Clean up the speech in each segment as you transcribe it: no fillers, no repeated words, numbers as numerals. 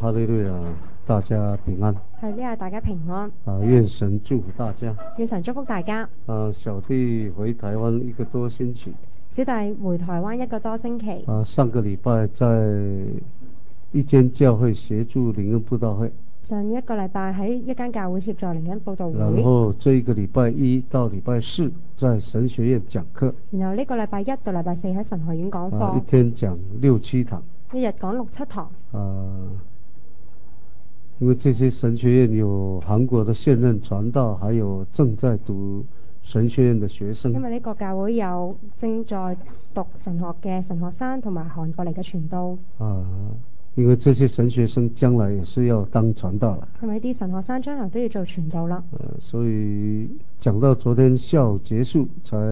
哈利路亞，大家平安。 係呢日大家平安。 願神祝福大家。 願神祝福大家。 小弟回台灣1個多星期。 小弟回台灣1個多星期。 上個禮拜在一間教會協助靈恩佈道會。 上一個禮拜喺一間教會協助靈恩佈道會。 然後這個禮拜1到禮拜4在神學院講課。 然後呢個禮拜1到禮拜4喺神學院講課。 一天講6、7堂。 一日講6、7堂。 因為這些神學院有韓國的現任傳道，還有正在讀神學院的學生。 因為呢個教會有正在讀神學嘅神學生同埋韓國嚟嘅傳道。 因為這些神學生將來也是要當傳道了。 因為啲神學生將來都要做傳道啦。 所以講到昨天下午結束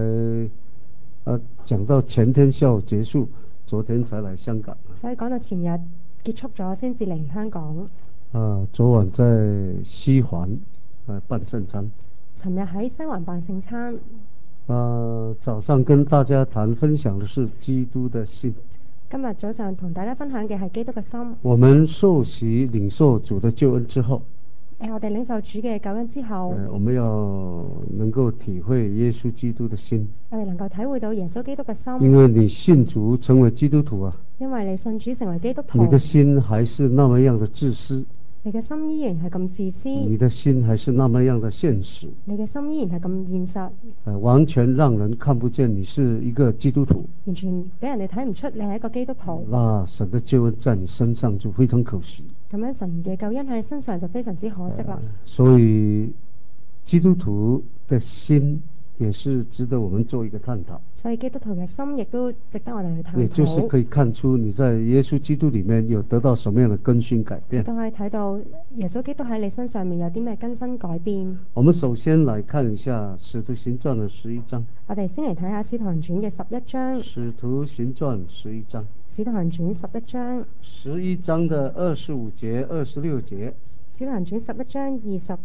講到前天下午結束，昨天才來香港。 所以講到前日結束咗先至嚟香港。 昨晚在西環辦聖餐。 尋日喺西環辦聖餐。 早上跟大家分享的是基督的心。 今日早上同大家分享嘅係基督嘅心。 我們受洗領受主的救恩之後， 我哋領受主嘅救恩之後， 我們要能夠體會耶穌基督的心。 我哋能夠體會到耶穌基督嘅心。 因為你信主成為基督徒啊， 因為你信主成為基督徒， 你的心還是那麼樣的自私。 你嘅心依然係咁自私， 你的心還是那麼樣的現實， 你嘅心依然係咁現實， 完全讓人看不見你是一個基督徒， 完全俾人哋睇唔出你係一個基督徒。 那神的救恩在你身上就非常可惜。 咁樣神嘅救恩喺你身上就非常之可惜啦。 所以基督徒的心也是值得我們做一個探討。 所以基督徒嘅心亦都值得我哋去探討。 也就是可以看出你在耶穌基督裏面有得到什麼樣的更新改變。 都可以睇到耶穌基督喺你身上面有啲咩更新改變。 我們首先來看一下使徒行傳的11章。 我哋先嚟睇下使徒行傳嘅11章。使徒行傳 11章。 使徒行傳11章。 11章的25節、26節。 使徒行傳11章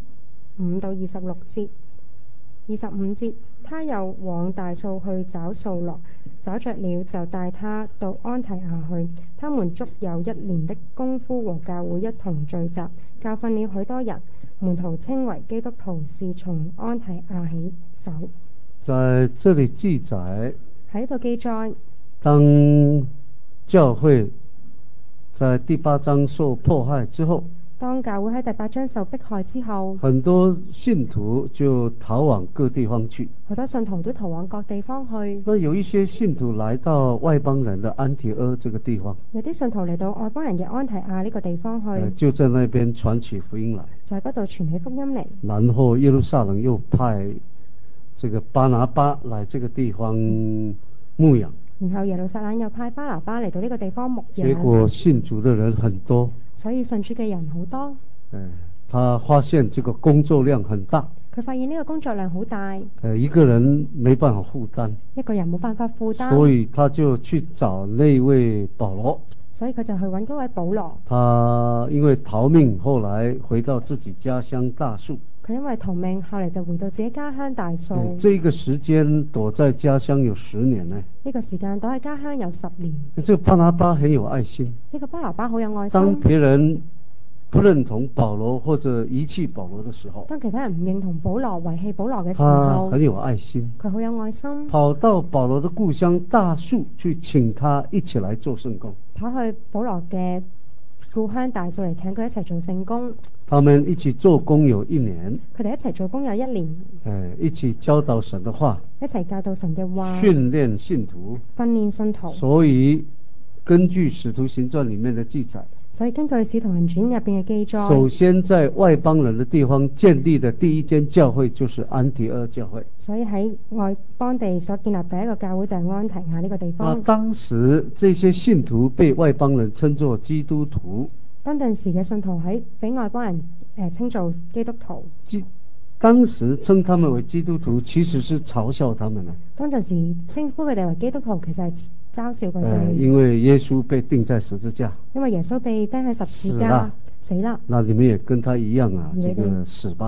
25到26節。25節，他又往大數去找掃羅，找着了就帶他到安提亞去。他們足有1年的功夫和教會一同聚集，教訓了許多人。門徒稱為基督徒是從安提亞起手。 在這裡記載， 喺度記載， 當教會在第8章受迫害之後， 當教會喺第8章受迫害之後， 很多信徒就逃往各地方去。 好多信徒都逃往各地方去。 那有一些信徒來到外邦人的安提阿這個地方， 有啲信徒嚟到外邦人嘅安提亞呢個地方去， 就在那邊傳起福音來， 就喺嗰度傳起福音嚟。 然後耶路撒冷又派這個巴拿巴來這個地方牧養， 然後耶路撒冷又派巴拿巴嚟到呢個地方牧養。 結果信主的人很多， 所以信主嘅人好多。 他發現這個工作量很大， 佢發現呢個工作量好大， 一個人沒辦法負擔， 一個人冇辦法負擔， 所以他就去找那位保羅， 所以佢就去揾嗰位保羅。 他因為逃命，後來回到自己家鄉大數。 佢因為逃命，後嚟就回到自己家鄉大數。 這個時間躲在家鄉有10年呢。 呢個時間躲喺家鄉有10年。 這個巴拿巴很有愛心。 呢個巴拿巴好有愛心。 當別人不認同保羅或者遺棄保羅的時候， 當其他人唔認同保羅、遺棄保羅嘅時候， 他很有愛心。 佢好有愛心， 跑到保羅的故鄉大數去請他一起來做聖工。 跑去保羅嘅故鄉大數嚟請佢一齊做聖工。 他們一起做工有1年。 佢哋一齊做工有1年。 一起教導神的話。 一齊教導神嘅話。 訓練信徒。 訓練信徒。 所以根據使徒行傳裏面的記載， 所以根據使徒行傳入邊嘅記載， 首先在外邦人的地方建立的第一間教會就是安提阿教會。 所以喺外邦地所建立第一個教會就係安提亞呢個地方。 當時這些信徒被外邦人稱作基督徒。 當陣時嘅信徒喺俾外邦人稱做基督徒。 當時稱他們為基督徒，其實是嘲笑他們。 當陣時稱呼佢哋為基督徒，其實係嘲笑佢哋。 因為耶穌被釘在十字架。 因為耶穌被釘喺十字架，死啦。 那你們也跟他一樣啊，這個死吧。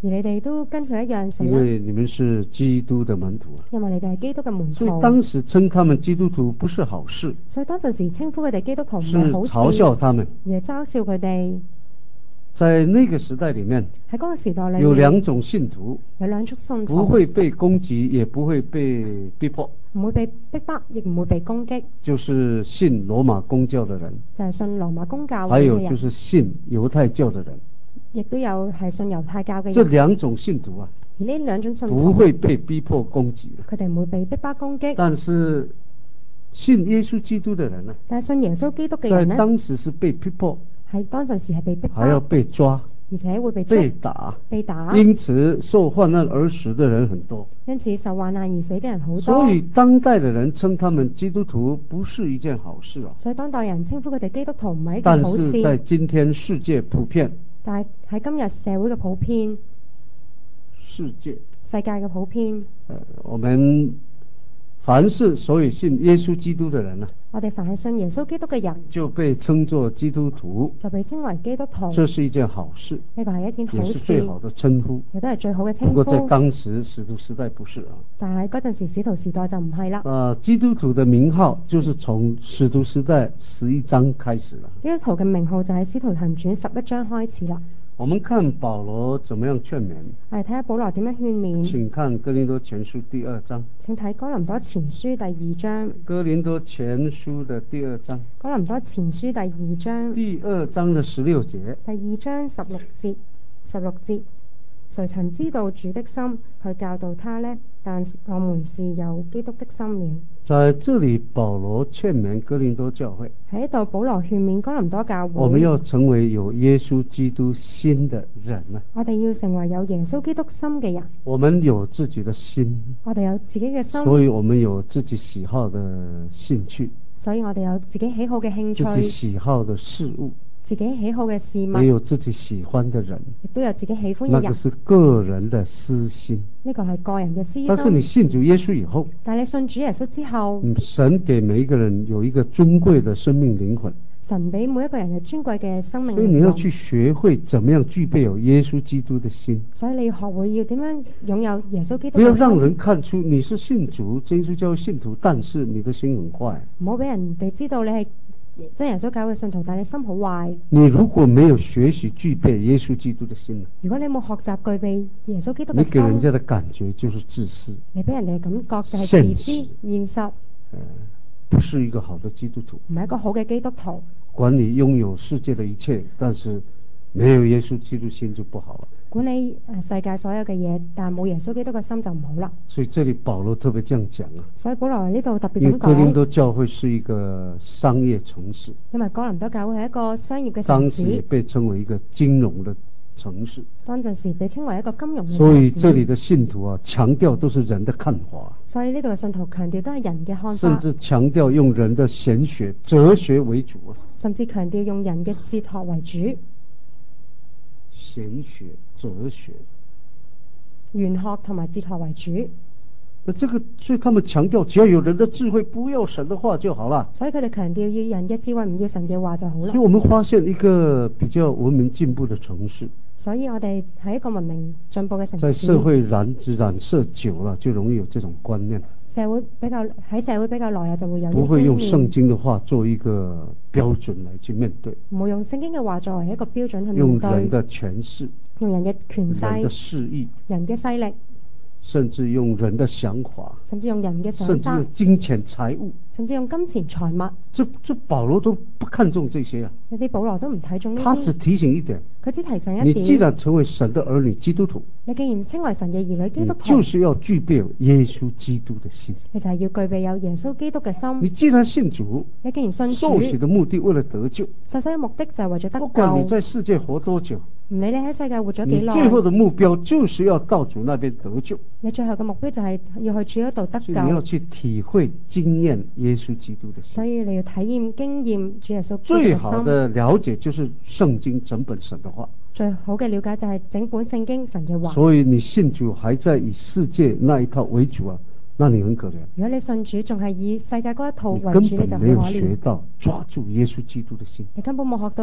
而你哋都跟佢一樣死因啦， 为你们是基督的门徒啊。 因為你哋係基督嘅門所以徒。 当時稱他們基督徒不是好事， 所以當陣時稱呼佢哋基督徒唔是係好嘲事， 笑他們。 而係嘲笑佢哋。 在那個時代裏面， 喺嗰個時代裏面有兩種信徒， 有兩種信徒不會被攻擊，也不會被逼迫， 唔會被逼迫，亦唔會被攻擊， 就是信羅馬公教的人， 就係信羅馬公教會還嘅人， 有就是信猶太教的人。 亦都有係信猶太教嘅人。 這兩種信徒啊， 而呢兩種信徒不會被逼迫攻擊， 佢哋唔會被逼迫攻擊， 但是信耶穌基督的人呢， 但係信耶穌基督嘅在人呢， 當時是被逼迫， 喺當陣時係被逼還要迫， 被抓、 而且會被捉被打， 被打， 因此受患難而死的人很多。 因此受患難而死嘅人好多。 所以當代的人稱他們基督徒不是一件好事啊。 所以當代人稱呼佢哋基督徒唔係一但件好是在事， 今天世界普遍， 但係喺今日社會嘅普遍， 世界世界嘅普遍， 我們凡是所以信耶穌基督的人呢， 我哋凡係信耶穌基督嘅人就被稱作基督徒， 就被稱為基督徒， 這是一件好事， 呢個係一件好也是最事， 好的稱呼。 亦都係最好嘅稱不過在呼。 當時使徒時代不是啊。 但係嗰陣時使徒時代就唔係啦。 基督徒的名號就是從使徒時代11章開始了。 基督徒嘅名號就喺使徒行傳11章開始啦。 我們看保羅怎麼樣勸勉， 我哋睇下保羅點樣勸勉。 請看哥林多前書第2章。 請睇哥林多前書第2章。 哥林多前書的第2章。 哥林多前書第2章。 第2章的16節。 第2章16節。16節。誰曾知道主的心去教導他呢？但我們是有基督的心了。 在這裡保羅勸勉哥林多教會， 喺呢度保羅勸勉哥林多教會， 我們要成為有耶穌基督心的人啊！ 我哋要成為有耶穌基督心嘅人。 我們有自己的心， 我哋有自己嘅心， 所以我們有自己喜好的興趣， 所以我哋有自己喜好嘅興趣， 自己喜好的事物， 自己喜好嘅事物， 也有自己喜歡的人， 亦都有自己喜歡嘅人。 那個是個人的私心。 呢個係個人嘅私心。 但是你信主耶穌以後， 但係你信主耶穌之後， 神給每一個人有一個尊貴的生命靈魂， 神俾每一個人有尊貴嘅生命靈魂。 所以你要去學會怎麼樣具備有耶穌基督的心。 所以你要學會要點樣擁有耶穌基督嘅心。 不要讓人看出你是信主，真耶穌教會信徒，但是你的心很壞。 唔好俾人哋知道你係真耶穌教會信徒，但你心好壞。 你如果沒有學習具備耶穌基督的心， 如果你冇學習具備耶穌基督嘅你給人家心， 的感覺就是自私， 你俾人哋嘅感覺就係自私、現實， 不是一個好的基督徒。 唔係一個好嘅基督徒。 管你擁有世界的一切，但是沒有耶穌基督心就不好了。 管理世界所有嘅嘢，但冇耶穌基督嘅心就唔好啦。 所以這裡保羅特別這樣講啊， 所以保羅呢度特別因為咁哥林多講， 教會是一個商業城市， 因為哥林多教會係一個商業嘅城當時也市， 被稱為一個金融的城市， 當陣時被稱為一個金融嘅所以城市。 這裡的信徒啊，強調都是人的看法， 所以呢度嘅信徒強調都係人嘅看甚法， 至強調用人的玄學、哲學為主啊。 甚至強調用人嘅哲學為主， 玄學、哲學， 玄學同埋哲學為主。 所以他們強調只要有人的智慧，不要神的話就好了。 所以佢哋強調要人嘅智慧，唔要神嘅話就好啦所以。我們發現一個比較文明進步的城市， 所以我哋喺一個文明進步嘅城市， 在社會染色久了，就容易有這種觀念， 社會比較耐啊，就會有呢個不會用觀念聖經的話做一個標準來去面對， 唔會用聖經嘅話作為一個標準去用面對， 人的權勢、 用人嘅權人的勢、 勢意， 人嘅勢力， 甚至用人的想法， 甚至用人嘅想甚至法， 用金錢財物， 甚至用金錢財物， 這保羅都不看重這些啊。 呢啲保羅都唔睇重呢他只啲。 提醒一點， 佢只提醒一你既點， 然成為神的兒女基督徒， 你既然稱為神嘅兒女基你督徒， 就是要具備有耶穌基督的心。 你就係要具備有耶穌基督嘅你心。 既然信主， 你既然信主， 受洗的目的為了得救， 受洗嘅目的就係為咗得不管你救。 在世界活多久， 唔理你喺世界活咗幾耐， 你最後的目標就是要到主那邊得救。 你最後嘅目標就係要去主嗰度得所以你要救。 去體會經驗耶穌基督的所心。 以你要體驗經驗主耶穌基督最嘅心。 好的了解就是聖經整本神的話。 最好嘅了解就係整本聖經神嘅話。 所以你信主還在以世界那一套為主啊，那你很可憐。 如果你信主仲係以世界嗰一套你根為主，你就好可本沒有學憐。 到抓住耶穌基督的心。 你根本冇學到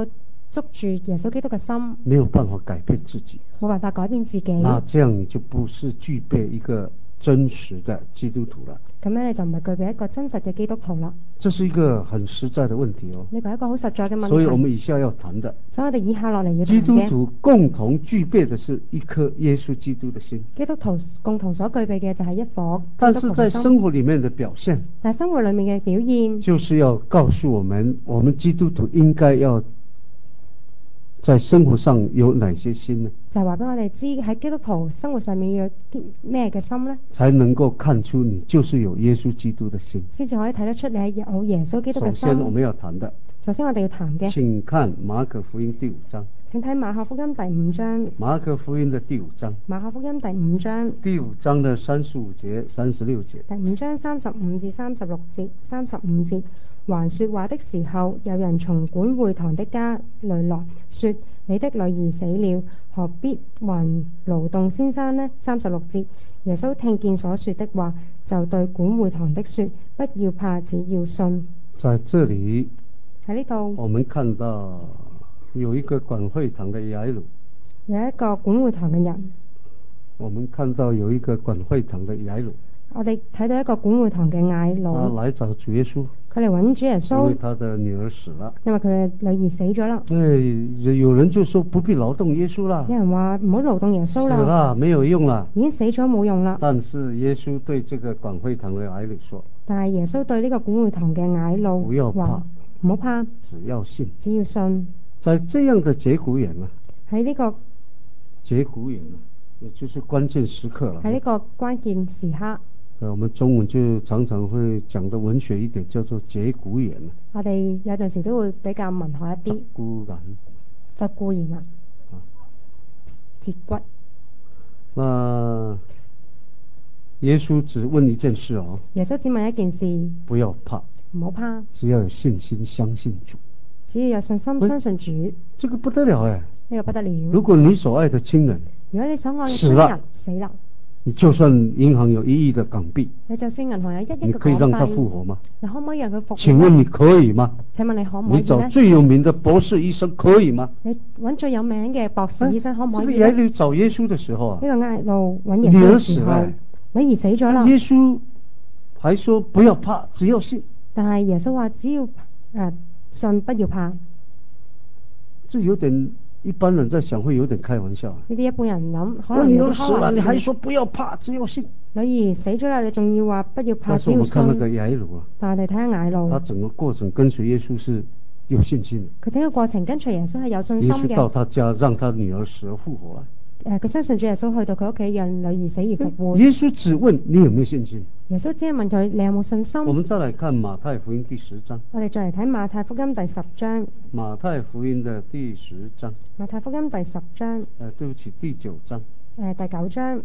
捉住耶穌基督嘅心， 没有办法改变自己， 冇辦法改變自己， 那这样你就不是具备一个真实的基督徒了。 咁樣你就唔係具備一個真實嘅基督徒啦。 这是一个很实在的问题哦。 呢個係一個好實在嘅問題。 所以我們以下要談的， 所以我哋以下落嚟要基督談嘅， 徒共同具備的是一顆耶穌基督的心， 基督徒共同所具備嘅就係一顆但是在基督徒嘅心。 生活裡面的表現， 但係生活裡面嘅表現， 就是要告訴我們基督徒應該要在生活上有哪些心呢？ 就係話俾我哋知喺基督徒生活上面要有啲咩嘅心呢？ 才能夠看出你就是有耶穌基督的心， 先至可以睇得出你係有耶穌基督嘅心。 首先我們要談的， 首先我哋要談嘅， 請看馬可福音第5章。 請睇馬可福音第5章。 馬可福音的第5章。 馬可福音第5章。 第5章的35節、36節。 第5章35至36節、35節。還說話的時候，有人從管會堂的家裏來說：你的女兒死了，何必還勞動先生呢？36節。耶穌聽見所說的話，就對管會堂的說：不要怕，只要信。 在這裡， 喺呢度， 我們看到有一個管會堂的雅魯， 有一個管會堂嘅人。 我們看到有一個管會堂的雅魯， 我哋睇到一個管會堂嘅雅魯， 他來找主耶穌， 佢嚟揾主耶穌， 因為他的女兒死了， 因為佢嘅女兒死咗啦。 有人就說不必勞動耶穌啦， 有人話唔好勞動耶穌啦， 死了沒有用啦， 已經死咗冇用啦。 但是耶穌對這個管會堂的雅魯說， 但係耶穌對呢個管會堂嘅雅魯不要怕， 唔好怕， 只要信， 只要信。 在這樣的節骨眼啊， 喺呢個節骨眼啊，也就是關鍵時刻了。 喺呢個關鍵時刻， 我們中文就常常會講得文學一點，叫做節骨眼。 我哋有陣時都會比較文學一啲。節骨眼，節骨眼啊，節骨。 那耶穌只問一件事哦。 耶穌只問一件事， 不要怕， 唔好怕， 只要有信心相信主。 只要有信心相信主， 這個不得了哎！ 呢個不得了。 如果你所愛的親人， 如果你所愛嘅親人死啦， 你就算銀行有1億的港幣， 你就算銀行有1億嘅港幣， 你可以讓他復活嗎？ 你可唔可以讓佢復活？ 請問你可以嗎？ 請問你可唔可以呢？ 你找最有名的博士醫生可以嗎？ 你揾最有名嘅博士醫生可唔可以呢？ 這個雅魯找耶穌的時候啊， 呢個雅魯揾耶穌嘅時候，女兒死咗啦。 耶穌還說不要怕，只要信。 但係耶穌話只要信，不要怕。 這有點一般人在想會有點開玩笑。 呢啲一般人諗可能有啲開玩笑。 你還說不要怕，只要信。 女兒死咗啦，你仲要話不要怕，只要信。 但係我們看那個雅魯啊， 但係我哋睇下雅魯， 他整個過程跟隨耶穌是有信心嘅。 佢整個過程跟隨耶穌係有信心嘅。 耶穌到他家，讓他女兒死而復活啦。 佢相信主耶穌去到佢屋企，讓女兒死而復活。 耶穌只問你有沒有信心。 耶穌只係問佢你有冇信心。 我們再來看馬太福音第10章。 我哋再嚟睇馬太福音第10章。 馬太福音的第10章。 馬太福音第10章。 對不起，第9章。 第9章。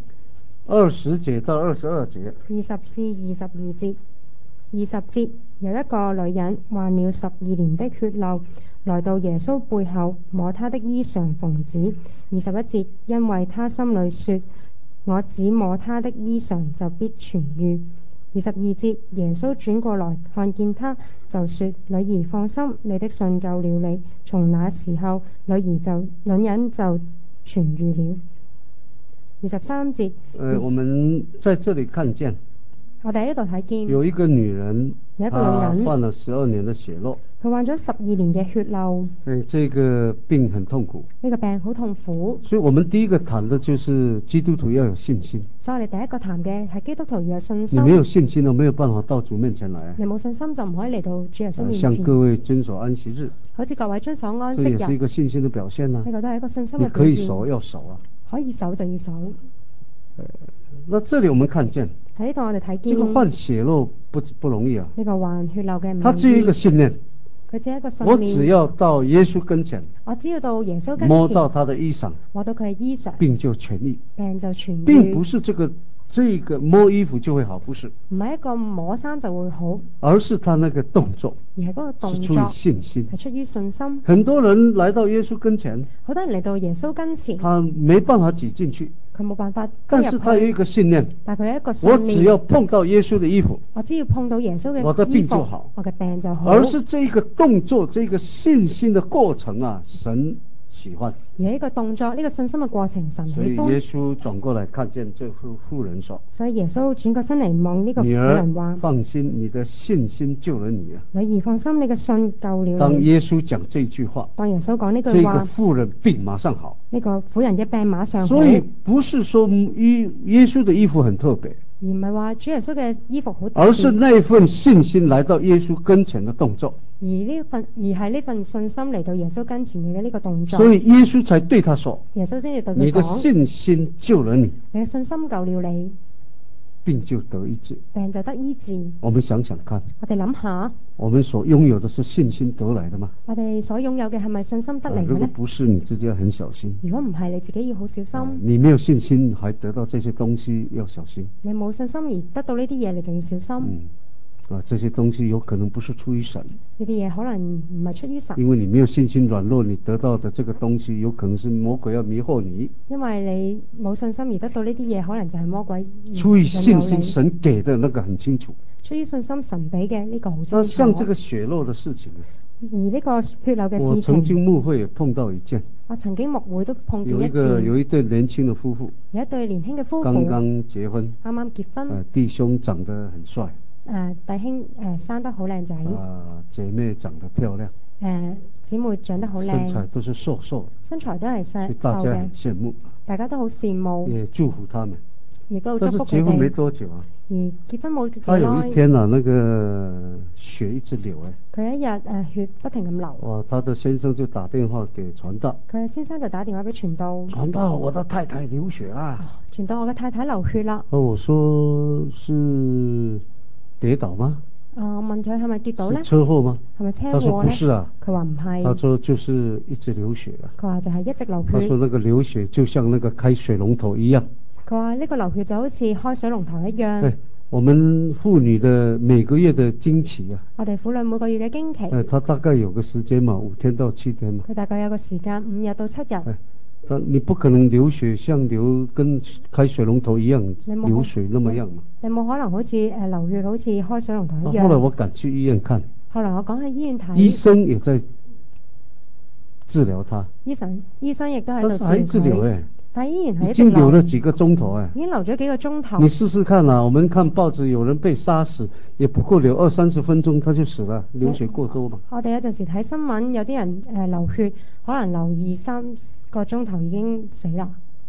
20節到22節。 20至22節。20節，有一個女人患了12年的血漏，來到耶穌背後摸他的衣裳縫止。21節，因為他心裏說，我只摸他的衣裳就必痊愈。22節，耶穌轉過來看見他，就說，女兒放心，你的信救了你。從那時候，女人就痊愈了。23節， 我們在這裡看見， 我哋喺呢度睇見有一個女人， 有一個女人患了12年的血漏， 佢患咗12年嘅血漏， 這個病很痛苦， 呢個病好痛苦， 所以我們第一個談的就是基督徒要有信心。 所以我哋第一個談嘅係基督徒要有信心。 你沒有信心，都沒有辦法到主面前來。 你冇信心就唔可以嚟到主耶穌面前。 像各位遵守安息日， 好似各位遵守安息日， 這也是一個信心的表現啊。 呢個都係一個信心嘅表現。 你可以守要守啊， 可以守就要守。 那這裡我們看見喺呢度我哋睇見， 這個患血漏不容易啊。 呢個患血漏嘅唔容易。 他只有一個信念， 佢只係一個信念。 我只要到耶穌跟前， 我只要到耶穌跟前， 摸到他的衣裳， 摸到佢嘅衣裳， 病就痊愈。 病就痊愈。 並不是這個摸衣服就會好，不是。 唔係一個摸衫就會好， 而是他那個動作， 而係嗰個動作是出於信心， 係出於信心。 很多人來到耶穌跟前， 好多人嚟到耶穌跟前， 他沒辦法擠進去， 佢冇辦法但進入去， 是他有一個信念， 但佢有一個我信只要念， 碰到耶穌的衣服， 我只要碰到耶穌我的嘅衣服病就好， 我嘅病就好。 而是這個動作，這個信心的過程啊，神喜歡。 而呢個動作，呢個信心嘅過程，神喜所以耶歡。 穌轉過來看見這婦人說： 所以耶穌轉過身嚟望呢個婦女人話兒，：放心，你的信心救了你啊！ 女兒放心，你嘅信救了當你。 耶穌講這句話， 當耶穌講呢這個句話， 婦人病馬上好。 呢個婦人嘅病馬上好。 所以不是說耶穌的衣服很特別， 而唔係話主耶穌嘅衣服好特而是別， 那份信心來到耶穌跟前的動作。 而係呢份信心嚟到耶穌跟前嘅呢個動作。 所以耶穌才對他說： 耶穌先至對你的佢講： 信心救了你， 你嘅信心救了你， 病就得醫治。 病就得醫治。 我們想想看， 我哋諗下， 我們所擁有的是信心得來的嗎？ 我哋所擁有嘅係咪信心得嚟如果嘅呢？ 不是，你自己要很小心。 如果唔係，你自己要好小心。 你沒有信心還得到這些東西，要小心。 你冇信心而得到呢啲嘢，你就要小心。 這些東西有可能不是出於神， 呢啲嘢可能唔係出於神， 因為你沒有信心軟弱，你得到的這個東西有可能是魔鬼要迷惑你。 因為你冇信心而得到呢啲嘢，可能就係魔鬼出於信心， 引誘你。 神給的那個很清楚。 出於信心，神俾嘅呢個好清楚。 像這個血漏的事情， 而呢個血漏嘅我事情， 曾經牧會也碰到一件， 我曾經牧會都碰見有一對年輕的夫婦， 有一對年輕嘅夫婦剛剛結婚， 啱啱結婚， 弟兄長得很帥， 弟兄生得好靚仔， 姐妹長得漂亮， 姊妹長得好靚， 身材都是瘦瘦， 身材都係瘦大家嘅很，羨慕， 大家都好羨慕， 也祝福他們。 亦都但是祝福佢結婚沒哋。 多久啊， 而結婚冇幾他有耐， 一天啊，那個血一直流， 佢一日血不停咁流， 哇，他的先生就打電話給傳道， 佢先生就打電話俾傳道， 傳道，我的太太流血啊。 傳道我嘅太太流血啦。 我說是跌倒嗎？ 我問佢係咪跌倒呢？ 是車禍嗎？ 係咪車他說禍呢？ 不是啊。 佢話唔係。 他說就是一直流血啊。 佢話就係一直流他說血。 那個流血就像那個開水龍頭一樣。 佢話呢個流血就好似開水龍頭一樣。 對，我們婦女的每個月的經期啊。 我哋婦女每個月嘅經期。 他大概有個時間嘛，5天到7天嘛。 佢大概有個時間5日到7日。 但你不可能流血像跟開水龍頭一樣流水那麼樣嘛。 你冇可能好似流血好似開水龍頭一樣。 後來我趕去醫院看。 後來我趕去醫院睇。醫生也在治療他。醫生亦都喺度治療佢。 但依然係已經流了幾個鐘頭已經流咗幾個鐘頭。 你試試看啊，我們看報紙有人被殺死，也不過流20-30分鐘他就死了，流血過多嘛。 我哋有陣時睇新聞，有啲人流血，可能流2-3個鐘頭已經死啦。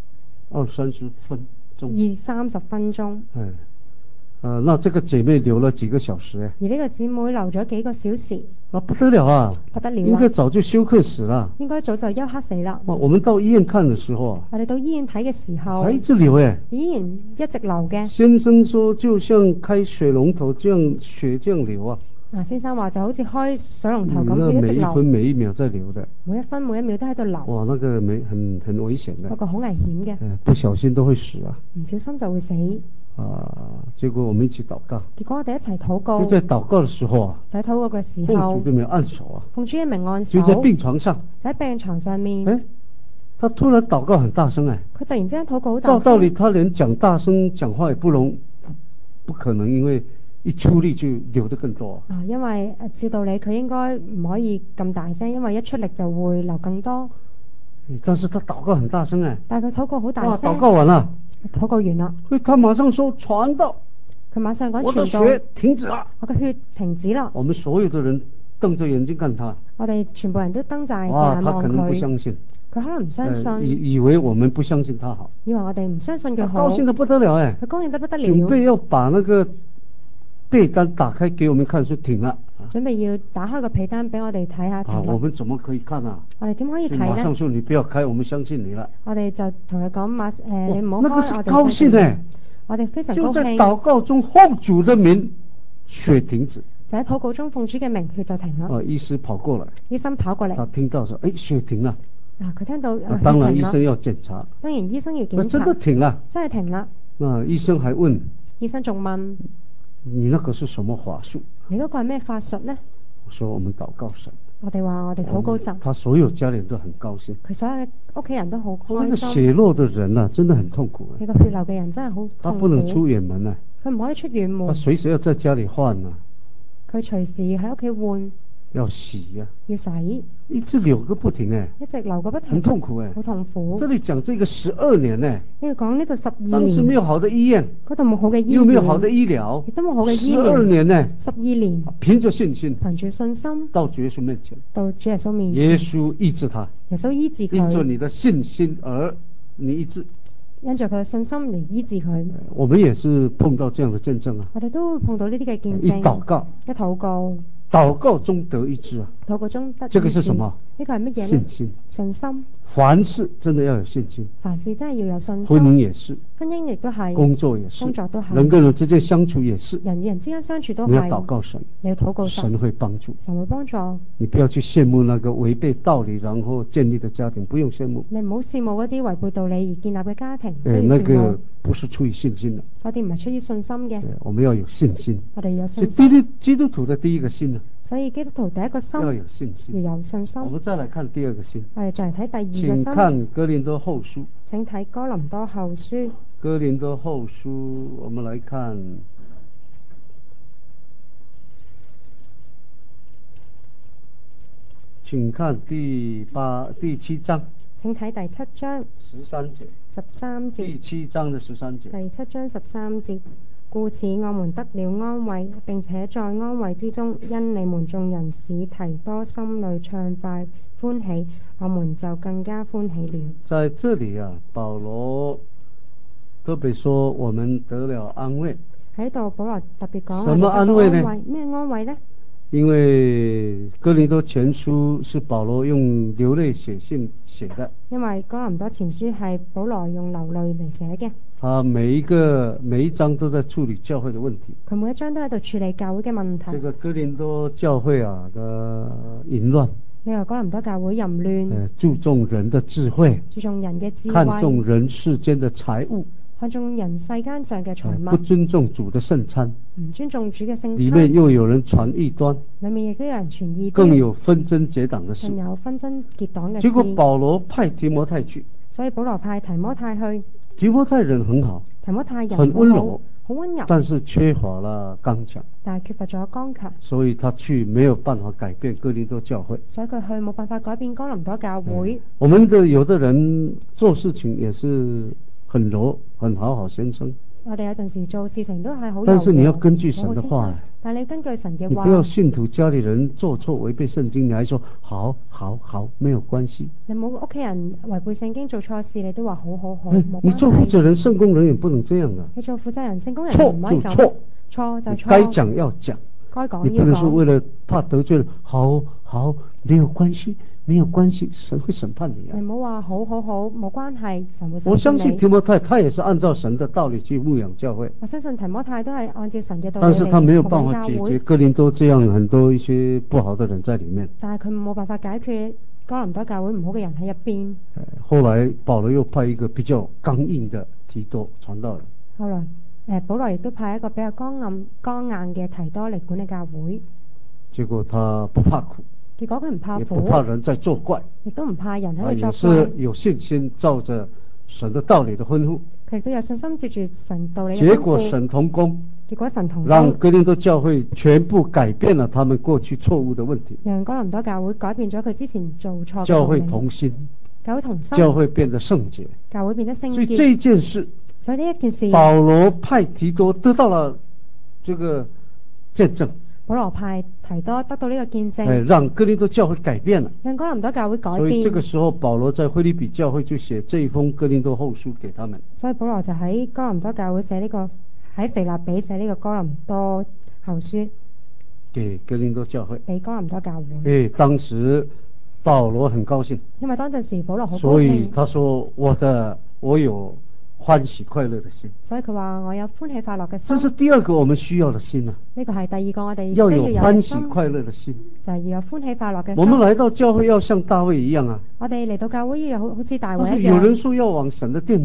20-30分鐘。 20-30分鐘。 那這個姐妹流了幾個小時而呢個姊妹流咗幾個小時。 不得了啊！ 不得了啊！ 應該早就休克死了。 應該早就休克死啦。 我們到醫院看的時候， 我哋到醫院睇嘅時候， 還一直流依然一直流嘅。 先生說就像開水龍頭這樣血這樣流啊。 先生話就好似開水龍頭咁，一直流。 每一分每一秒在流的。 每一分每一秒都喺度流。 哇，那個很危險的。 嗰個好危險嘅。 不小心都會死啊。 唔小心就會死。 結果我們一起禱告。 結果我哋一齊禱告。 就在禱告的時候啊。 就喺禱告嘅時候。 奉主的名按手啊。 奉主嘅名按手。 就在病床上。 就喺病床上面。 他突然禱告很大聲佢突然之間禱告好大聲。 照道理他連大聲講話也不可能，因為一出力就流得更多。 因為照道理佢應該唔可以咁大聲，因為一出力就會流更多。 但是他禱告很大聲但係佢禱告好大聲。 禱告完了。 禱告完啦。 他馬上說傳道。 佢馬上講傳道。 我的血停止了。 我嘅血停止啦。 我們所有的人瞪着眼睛看他。 我哋全部人都瞪大隻眼望佢。 他可能不相信。 佢可能唔相信。 以為我們不相信他好。 以為我哋唔相信佢好。 高興得不得了佢高興得不得了。 準備要把那個被單打開給我們看，說停了。 準備要打開個被單俾我哋睇下。 我們怎麼可以看啊？ 我哋點可以睇呢？ 馬上說你不要開，我們相信你了。 我哋就同佢講你唔好開。 那個是高興我哋非常高興。 就在禱告中奉主的名，血停止。 就喺禱告中奉主嘅名，血就停啦。 醫師跑過來。 醫生跑過嚟。 他聽到說：血停了。 佢聽到當然醫生要檢查。 當然醫生要檢查。 真的停了。 真係停啦。 醫生還問。 醫生仲問： 你那個是什麼法術？ 你嗰個係咩法術呢？ 我說我們禱告神。 我哋話我哋禱告神， 他所有家人都很高興。 佢所有嘅屋企人都好那個開心。 血漏的人啊，真的很痛苦啊。 呢個血流嘅人真係好痛他不能出苦， 遠門啊， 佢唔可以出遠門， 他隨時要在家裏換啊， 佢隨時喺屋企換， 要洗啊， 要洗， 一直流個不停哎， 一直流個不停， 很痛苦哎。 好痛苦。 這裏講這個12年呢， 呢個講呢度12 當時沒年， 有好的醫院， 嗰度冇好嘅醫又沒有好的院， 醫療， 亦都冇好嘅醫 12 療。 年呢， 12年， 憑着信心憑住信心到主耶穌面前， 到主耶穌面前， 耶穌醫治他， 耶穌醫治因着佢， 你的信心而你醫治。 因着佢嘅信心嚟醫治佢。 我們也是碰到這樣的見證啊， 我哋都會碰到呢啲嘅見一證， 禱告， 一禱告， 禱告中得醫治啊， 禱告中得醫治。 這個是什麼？ 呢個係乜嘢呢？ 信心。 信心。 凡事真的要有信心， 凡事真係要有信婚姻心， 也是， 婚姻亦都係， 工作也是， 工作都係， 人跟人之間相處也是。 人與人之間相處都你要係。 禱告神， 你要禱告神， 神會幫助。 神會幫助。 你不要去羨慕那個違背道理然後建立的家庭，不用羨慕。 你唔好羨慕嗰啲違背道理而建立嘅家庭，需要那羨慕。 個不是出於信心的， 嗰啲唔係出於信心嘅。 我們要有信心。 我哋要有所以信心。 基督徒的第一個心呢， 所以基督徒第一個心要有信心， 要有信心。 我們再來看第二個心。 我哋再嚟睇第二個請心。 看哥林多後書。 請睇哥林多後書。 哥林多後書，我們來看請看第7章。 請睇第7章 13節。 13節。 第7章的13節。 第7章13節。故此我們得了安慰，並且在安慰之中，因你們眾人使提多心裏暢快歡喜，我們就更加歡喜了。 在這裏啊，保羅特別說我們得了安慰。 喺度保羅特別講什麼安慰呢？ 咩安慰呢？ 因為哥林多前書是保羅用流淚寫信寫的。 因為哥林多前書係保羅用流淚嚟寫嘅。 他每一章都在處理教會的問題。 佢每一章都喺度處理教會嘅問題。 這個哥林多教會啊的淫亂。 呢個哥林多教會淫亂。 注重人的智慧。 注重人嘅智慧。 看重人世間的財物。 看重人世間上嘅財物。 不尊重主的聖餐。 唔尊重主嘅聖餐。 裏面又有人傳異端。 裏面亦都有人傳異端。 更有紛爭結黨的事。 更有紛爭結黨嘅事。 結果保羅派提摩太去。 所以保羅派提摩太去。 提摩太人很好。 提摩太人很溫柔。 好溫柔。 但是缺乏了剛強。 但係缺乏咗剛強。 所以他去沒有辦法改變哥林多教會。 所以佢去冇辦法改變哥林多教會。 我們有的人做事情也是很柔，很好先生。 我哋有陣時做事情都係好柔。 但是你要根據神的話。 但係你根據神嘅話。 你不要信徒家裏人做錯違背聖經，你還說好，沒有關係。 你冇屋企人違背聖經做錯事，你都話好，冇關係。 你做負責人、聖工人也不能這樣的。 你做負責人、聖工人錯就錯， 錯就錯。 該講要講， 該講要講。 你不能說為了怕得罪人，好，沒有關係。沒有關係，神會審判你啊！ 你唔好話好，冇關係，神會審判你。 我相信提摩太，他也是按照神的道理去牧養教會。 我相信提摩太都係按照神嘅道理。 但是他沒有辦法解決哥林多這樣很多一些不好的人在裏面。 但係佢冇辦法解決哥林多教會唔好嘅人喺入邊。 後來保羅又派一個比較剛硬的提多傳道人。 後來保羅亦都派一個比較剛硬嘅提多嚟管理教會。 結果他不怕苦。 結果佢唔怕苦， 也不怕人在作怪， 亦都唔怕人喺度作怪，也是有信心照着神的道理的吩咐。 佢亦都有信心接住神道理嘅吩咐。 結果神同工，讓哥林多教會全部改變了他們過去錯誤的問題。 讓哥林多教會改變咗佢之前做錯嘅。 教會同心， 教會同心， 教會變得聖潔， 教會變得聖潔。 所以這一件事， 所以呢一件事， 保羅派提多得到了這個見證。 保羅派提多得到呢個見證， 讓哥林多教會改變了， 讓哥林多教會改變。 所以這個時候保羅在腓立比教會就寫這一封哥林多後書給他們。 所以保羅就喺哥林多教會寫呢個，喺腓立比寫呢個哥林多後書給哥林多教會， 俾哥林多教會。 當時保羅很高興， 因為當陣時保羅好高興， 所以他說我有歡喜快樂的心， 所以佢話我有歡喜快樂嘅心。 這是第二個我們需要的心啊！ 呢個係第二個我哋要有歡喜快樂的心， 就係要有歡喜快樂嘅心。 我們來到教會要像大衛一樣啊！ 我哋嚟到教會要好似大衛一樣。 有人說要往神的殿去，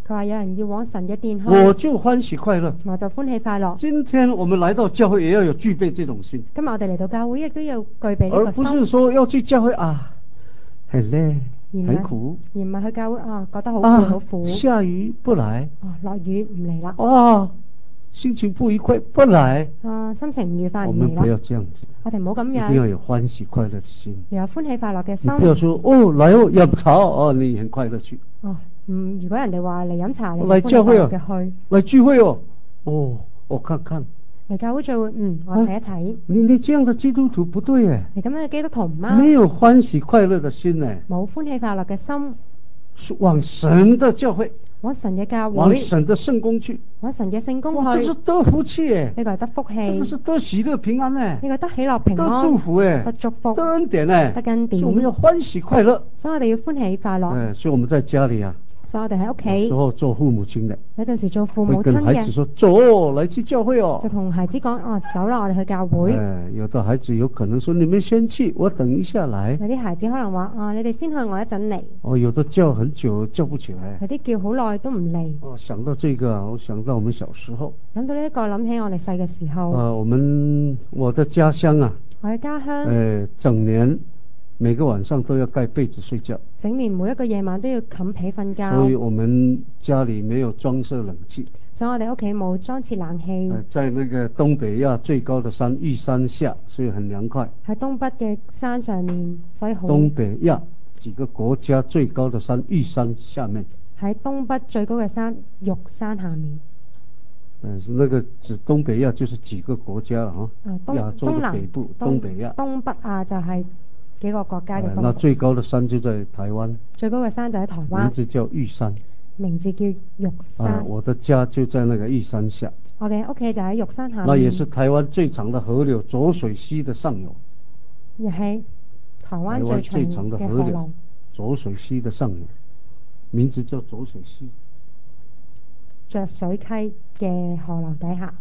佢話有人要往神嘅殿去， 我就歡喜快樂。 我就歡喜快樂。 今天我們來到教會也要有具備這種心， 今日我哋嚟到教會亦都要具備呢而個心， 不是說要去教會啊，很累很苦而唔係去教會覺得好攰好啊， 苦， 下雨不來落雨唔嚟啦， 啊，心情不愉快不來心情唔愉快唔嚟我們不要啦。 這樣子， 我哋唔好咁樣， 一定要有歡喜快樂的心。 要有歡喜快樂嘅心。 你不要說哦來哦飲茶哦，你很快樂去。 如果人哋話嚟飲茶，你就來教會歡喜快樂嘅去。 來聚會哦，我看看。 嚟教會聚會，我睇一睇。 你這樣的基督徒不對耶， 你咁樣嘅基督徒唔啱， 沒有歡喜快樂的心呢， 冇歡喜快樂嘅心， 往神的教會， 往神嘅教往會， 神的聖工去， 往神嘅聖工哇，這去， 是得福氣耶， 呢個係得福氣， 這個是得喜樂平安呢， 呢個得喜樂平得安， 祝福耶， 得祝福， 得恩典呢， 得恩典， 所以我們要歡喜快樂， 所以我哋要歡喜快樂。 所以我們在家裏啊， 所以我哋喺屋有企時候做父母親的， 有陣時做父會母親跟孩子嘅， 說走，來去教會哦， 就同孩子講走啦，我哋去教會。 有的孩子有可能說你們先去，我等一下來。 有啲孩子可能話你哋先去，我一陣嚟。 有的叫很久叫不起來。 有啲叫好耐都唔嚟。 想到這個，我想到我們小時候。 諗到呢一個，諗起我哋細嘅時候。 我的家鄉啊。 我嘅家鄉。 整年每個晚上都要蓋被子睡覺。 整年每一個夜晚都要冚被瞓覺。 所以我們家裏沒有裝設冷氣。 所以我哋屋企冇裝設冷氣。 在那個東北亞最高的山玉山下，所以很涼快。 喺東北嘅山上面，所以好。 東北亞幾個國家最高的山玉山下面。 喺東北最高嘅山玉山下面。 那個指東北亞就是幾個國家啦，亞洲的北部，東北亞。 東北亞就係幾個國家嘅東北。 那最高的山就在台灣。 最高嘅山就喺台灣。 名字叫玉山。 名字叫玉山。 我的家就在那個玉山下。 我嘅屋企就喺玉山下面。 那也是台灣最長的河流濁水溪的上游。 亦係台灣最長嘅河流濁水溪的上游，名字叫濁水溪。 濁水溪嘅河流底下。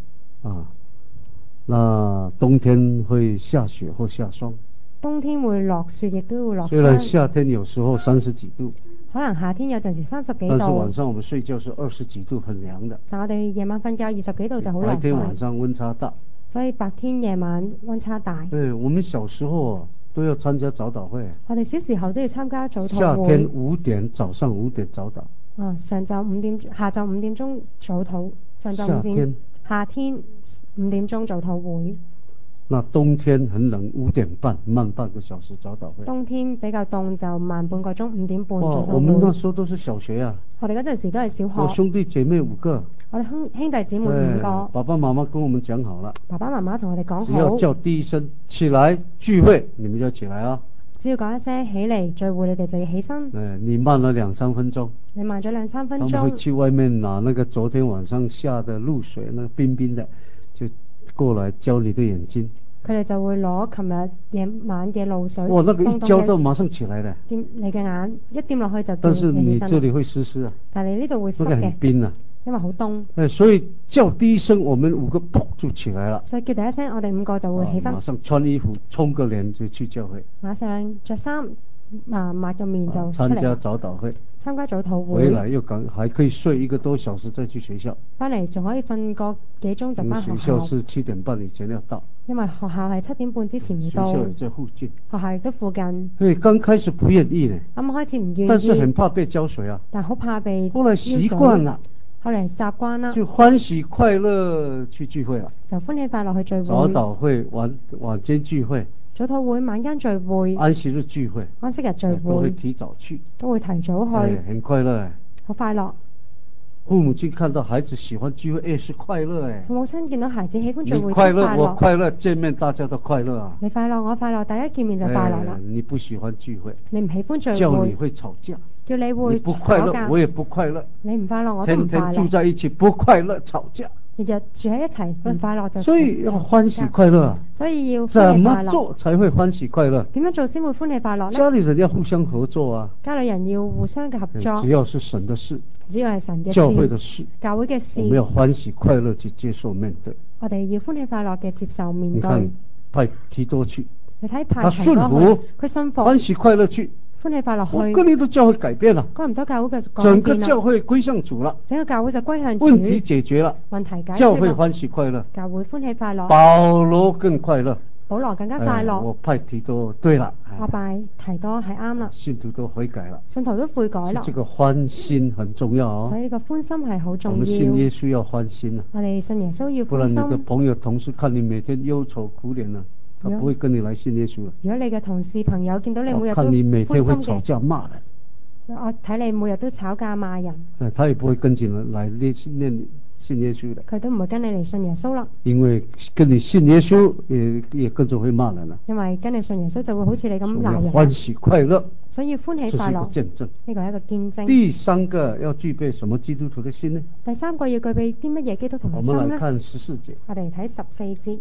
那冬天會下雪或下霜。 冬天會落雪，亦都會落霜。 雖然夏天有時候30幾度。 可能夏天有陣時30幾度。 但是晚上我們睡覺是20幾度，很涼的。 但我哋夜晚瞓覺20幾度就好涼快。 白天晚上溫差大。 所以白天夜晚溫差大。 對，我們小時候都要參加早禱會。 我哋小時候都要參加早禱會。 夏天5點，早上5點早禱。 上晝5點，下晝5點鐘早禱。上晝5點。夏天5點鐘早禱會。 那冬天很冷，5點半慢半個小時早禱會。 冬天比較凍就慢半個鐘，5點半早禱會。 我們那時候都是小學啊。 我哋嗰陣時都係小學。 我兄弟姐妹5個。 我哋兄弟姐妹5個。 爸爸媽媽跟我們講好了。 爸爸媽媽同我哋講好。 只要叫第一聲起來聚會，你們就起來啊。 只要講一聲起嚟聚會，你哋就要起身。 你慢了2-3分鐘。 你慢咗2-3分鐘。 他們會去外面拿那個昨天晚上下的露水，那個冰冰的，就過來澆你的眼睛。 佢哋就會攞琴日夜晚嘅露水。 那個一澆到馬上起來的。 掂你嘅眼，一掂落去就。 但是你這裏會濕濕啊。 但係你呢度會濕嘅。 那個很冰啊。 因為好凍。 所以叫第一聲，我們5個噗就起來了。 所以叫第一聲，我哋5個就會起身。 馬上穿衣服，沖個臉就去教會。 馬上着衫，抹個面就出嚟。 參加早禱會。 參加早禱會。 回來又還可以睡1個多小時再去學校。 翻嚟仲可以瞓個幾鐘就翻學校。 學校是7點半以前要到。 因為學校係7點半之前要到。 學校也在附近。 學校亦都附近。 剛開始不願意呢。 開始唔願意。 但是很怕被澆水啊。 但好怕被。 後來習慣了。 後來習慣啦。 就歡喜快樂去聚會啦。 就歡喜快樂去聚會。 早禱會、晚間聚會。 早禱會、晚間聚會。 安息日聚會。 安息日聚會。 都會提早去。 都會提早去。 很快樂。 好快樂。 父母親看到孩子喜歡聚會，是快樂。 父母親見到孩子喜歡聚會， 你快樂，我快樂，見面大家都快樂啊。 你快樂，我快樂，大家見面就快樂啦。 你不喜歡聚會， 你唔喜歡聚會， 叫你會吵架， 叫你會不快樂，我也不快樂。 你唔快樂，我都唔快樂。 天天住在一起，不快樂，吵架。 日日住喺一齊，唔快樂就。 所以要歡喜快樂啊！ 所以要怎麼做才會歡喜快樂？ 點樣做先會歡喜快樂呢？ 家裏人要互相合作啊！ 家裏人要互相嘅合作。 只要是神的事， 只要係神嘅事， 教會的事， 教會嘅事， 我們要歡喜快樂去接受面對。 我哋要歡喜快樂嘅接受面對。 你看派提多去， 你睇派他順服， 佢信服， 歡喜快樂去。 歡喜快樂去。 哥林多教會改變了， 哥林多教會嘅改整個變啦， 教會歸向主了， 整個教會就歸向主， 問題解決了， 問題解教會決啦， 歡喜快樂， 教會歡喜快樂， 保羅更快樂， 保羅更加快樂。 我派提多對了， 我拜提多係啱啦， 信徒都悔改了， 信徒都悔改啦， 這個歡心很重要哦。 所以呢個歡心係好重要。 我們信耶穌要歡心啊， 我哋信耶穌要不然歡心。 你的朋友同事看你每天憂愁苦臉啊，他不會跟你來信耶穌了。 如果你嘅同事朋友見到你每日都看你每天會歡心嘅， 吵架罵人， 我睇你每日都吵架罵人， 他也不會跟進來信耶穌的， 佢都唔會跟你嚟信耶穌啦。 因為跟你信耶穌也跟着會罵人了。 因為跟你信耶穌就會好似你咁鬧人。 歡喜快樂， 所以歡喜快樂， 這是一個見證。 呢個係一個見證。 第三個要具備什麼基督徒的心呢？ 第三個要具備啲乜嘢基督徒嘅心呢？ 我們來看14節。 我哋嚟睇14節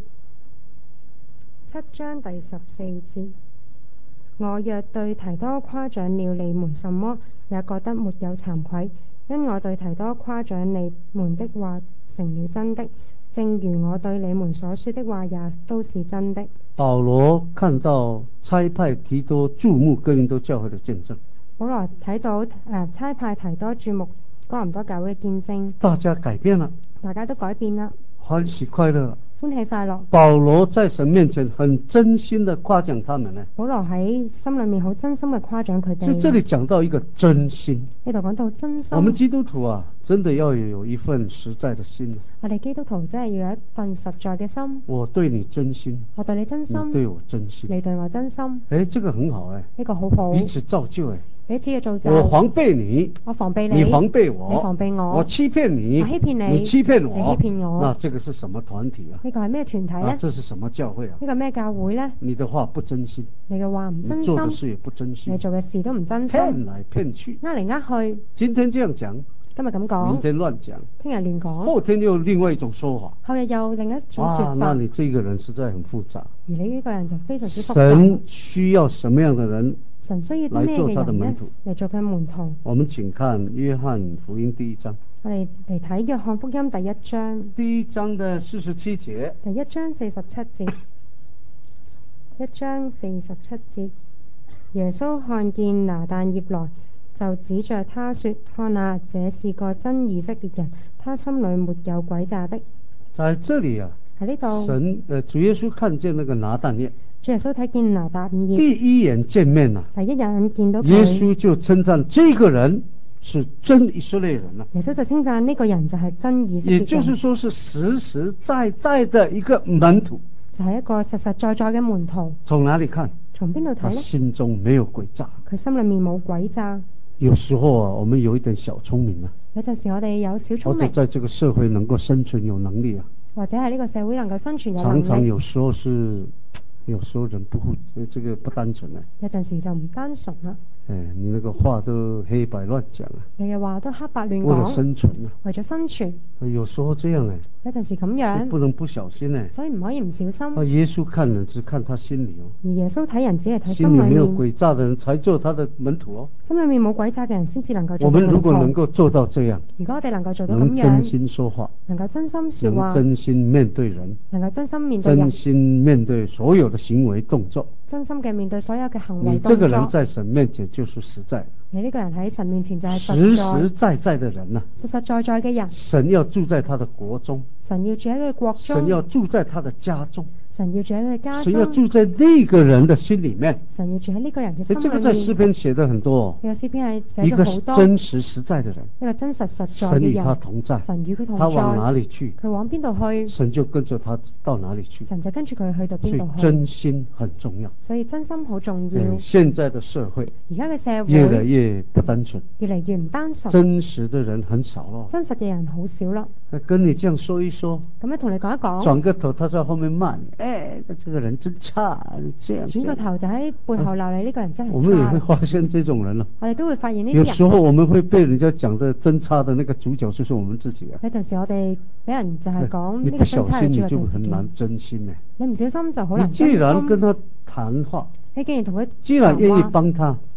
，7章第14節。我若對提多誇獎了你們什麼，也覺得沒有慚愧，因我對提多誇獎你們的話成了真的，正如我對你們所說的話也都是真的。 保羅看到差派提多注目哥林多教會的見證， 保羅睇到差派提多注目哥林多教會嘅見證， 大家改變了， 大家都改變啦， 歡喜快樂， 歡喜快樂。 保羅在神面前很真心的誇獎他們呢。 保羅喺心裏面好真心嘅誇獎佢哋。 所以這裏講到一個真心， 呢度講到真心。 我們基督徒啊，真的要有一份實在的心。 我哋基督徒真係要有一份實在嘅心。 我對你真心， 我對你真心， 你對我真心， 你對我真心。 這個很好呢個好好。 彼此造就彼此嘅造就。 我防備你， 我防備你， 你防備我， 你防備我。 我欺騙你， 我欺騙你， 你欺騙我， 你欺騙我。 那這個是什麼團體啊？ 呢個係咩團體呢？ 這是什麼教會啊？ 呢個咩教會呢？ 你的話不真心， 你嘅話唔真心， 你做的事也不真心， 你做嘅事都唔真心， 騙來騙去， 呃嚟呃去。 今天這樣講， 今日咁講， 明天亂講， 聽日亂講， 後天又另外一種說法， 後日又另一種說法。 那你這個人實在很複雜。 而你呢個人就非常之複雜。 神需要什麼樣的人？ 神需要啲咩嘅人呢？嚟做佢門徒。 我們請看約翰福音第1章。 我哋嚟睇約翰福音第1章。 第1章的47節。 第1章47節。1章47節。耶穌看見拿但業來，就指着他說：看啊，這是個真以色列人，他心裏沒有詭詐的。 在這裡啊， 喺呢度， 主耶穌看見那個拿但業。 主耶穌睇見拿但業， 第一眼見面啊， 第一眼見到佢， 耶穌就稱讚這個人是真以色列人啊。 耶穌就稱讚呢個人就係真以色列人， 也就是說是實實在在的一個門徒， 就係一個實實在在嘅門徒。 從哪裡看？ 從邊度睇呢？ 他心中沒有詭詐， 佢心裏面冇詭詐。 有時候啊，我們有一點小聰明啊， 有陣時我哋有小聰明， 或者在這個社會能夠生存有能力啊， 或者係呢個社會能夠生存有能力。 常常有時候人不單純啊， 有陣時就唔單純啦。 你那個話都黑白亂講啊， 你嘅話都黑白亂講， 為了生存啊， 為咗生存。 有時候這樣有陣時咁樣， 不能不小心所以唔可以唔小心。 耶穌看人只看他心裡哦， 而耶穌睇人只係睇心裡面。 心裡沒有詭詐的人才做他的門徒哦， 心裡面冇詭詐嘅人先至能夠做。 我們如果能夠做到這樣， 如果我哋能夠做到咁樣， 能真心說話， 能夠真心說話， 能真心面對人， 能夠真心面對人， 真心面對所有的行為動作， 真心嘅面對所有嘅行為動作。 你這個人在神面前就是實在。 你呢個人喺神面前就係實實在在的人啊， 實實在在嘅人。 神要住在他的國中， 神要住喺佢國中， 神要住在他的家中， 神要住喺佢家中， 神要住在那個人的心裡面， 神要住喺呢個人嘅心裡面。 這個在詩篇寫得很多哦， 呢個詩篇係寫咗好多， 一個真實實在的人， 一個真實實在嘅人， 神與他同在， 神與佢同在， 他往哪裡去， 佢往邊度去， 神就跟着他到哪裡去， 神就跟住佢去到邊度去。 所以真心很重要， 所以真心好重要。 現在的社會， 而家嘅社會越來越不單純， 越嚟越唔單純， 真實的人很少咯， 真實嘅人好少啦。 跟你這樣說一說， 咁樣同你講一講， 轉個頭他在後面罵你，這個人真差，這樣。 轉個頭就喺背後鬧你，呢個人真係差。 我們也會發現這種人咯， 我哋都會發現呢啲人。 有時候我們會被人家講的真差的那個主角就是我們自己啊。 有陣時我哋俾人就係講呢個真差嘅主角， 你不小心你就很難真心呢。 你唔小心就好難真心。 你既然跟他談話， 你既然同佢， 既然願意幫他，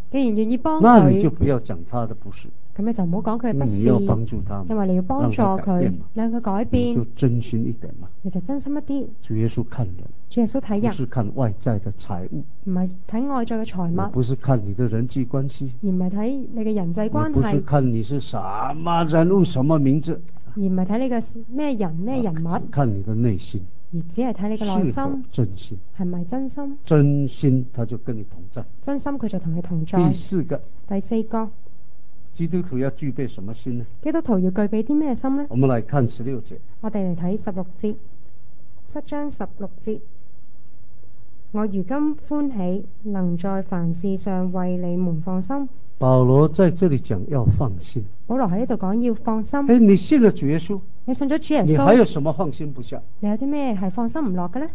既然願意幫那你就佢， 不要講他的不是， 咁你就唔好講佢嘅不是， 因為你要幫助他嘛， 因為你要幫助讓他改佢變嘛， 讓佢改你就變， 真心一點嘛。 你就真心一啲。 主耶穌看人， 主耶穌睇人， 不是看外在的財物， 唔係睇外在嘅財物， 也不是看你的人際關係， 而唔係睇你嘅人際關也不是係， 看你是什麼人物什麼名字， 而唔係睇你嘅咩人咩人物， 只看你的內心， 而只係睇你嘅內是否心真心。 係咪真心。 真心他就跟你同在。 真心佢就同你同在。 第四個， 第四個， 基督徒要具備什麼心呢？ 基督徒要具備啲咩心呢？ 我們來看16節。 我哋嚟睇16節，7章16節。我如今歡喜，能在凡事上為你們放心。 保羅在這裡講要放心。 保羅喺呢度講要放心。 你信了主耶穌， 你信咗主耶穌， 你還有什麼放心不下？ 你有啲咩係放心唔落嘅呢？